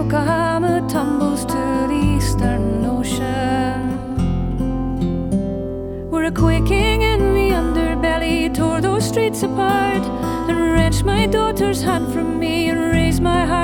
Yokohama tumbles to the Eastern Ocean, where a quaking in the underbelly tore those streets apart and wrenched my daughter's hand from me and raised my heart